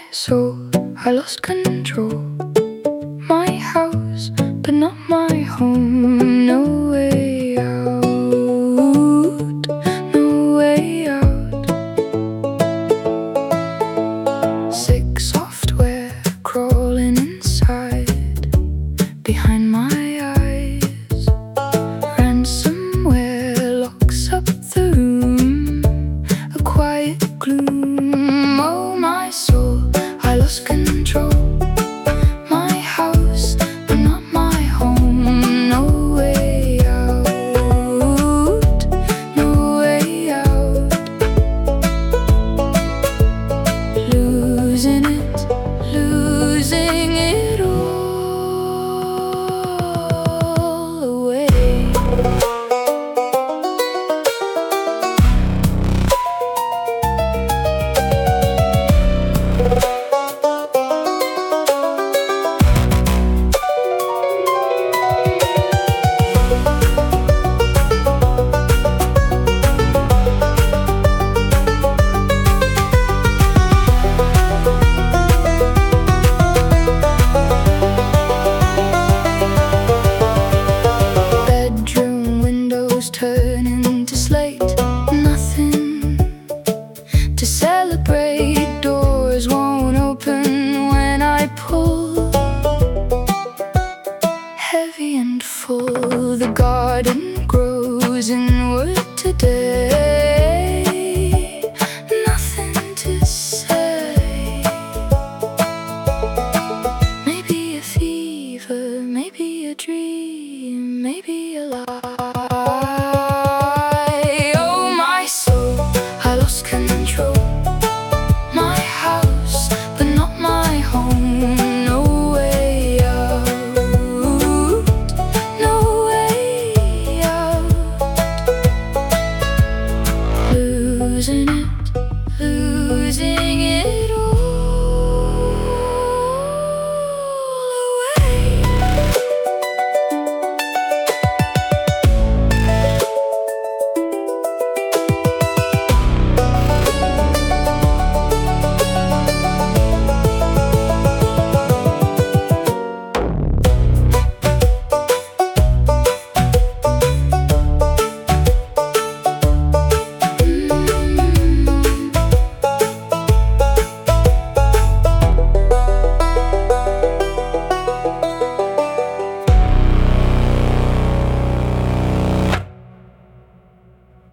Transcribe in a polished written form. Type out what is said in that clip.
soul, I lost control. My house, but not my home. No way out, no way out. Sick software crawling inside, behind my eyes. Ransomware locks up the room, a quiet gloom. Oh, my soul, I lost control. My house, but not my home. No way out, no way out. Losing it all away. Turn into slate, nothing to celebrate.